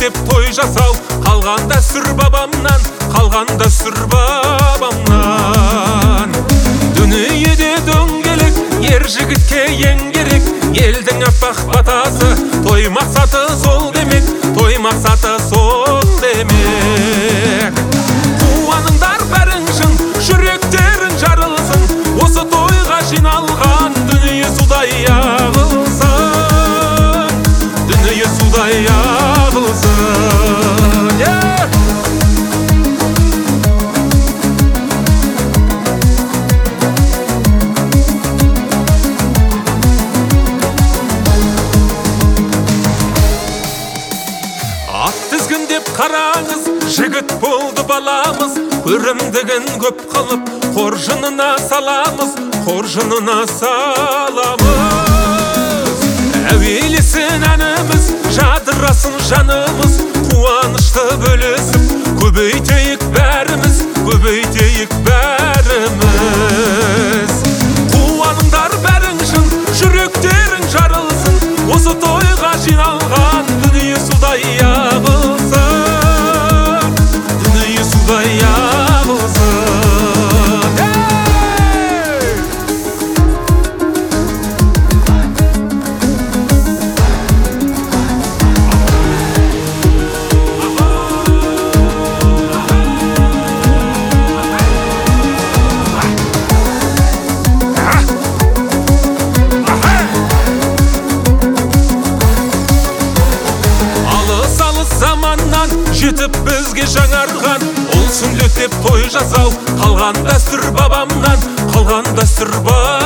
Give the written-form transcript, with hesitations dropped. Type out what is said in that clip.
деп той жасау, қалған дәстүр бабамнан, қалған дәстүр бабамнан. Дүниеде дөңгелек, ер жігітке ең керек, елдің аппақ батасы, той мақсаты сол демек, той мақсаты сол демек. Қуаныңдар бәрің шын, жүректерің жарылсын, осы тойға жиналған дүние судай ағылсын, дүние судай ағылсын. Ат тізгін деп қараңыз, жігіт болды баламыз, көрімдігін көп қылып, қоржынына саламыз, қоржынына саламыз. Әуелесін әніміз, жадырасын жанымыз, қуанышты бөлісіп, көбейтейік бәріміз, көбейтейік бәріміз. Қуаныңдар бәрің шын, жүректерің жарылсын, осы тойға жиналған дүние судай ағылсын, дүние судай ағылсын. Заманнан жетіп бізге жаңарған, ол сүндет деп той жасау, қалған дәстүр бабамнан, қалған дәстүр бабамнан.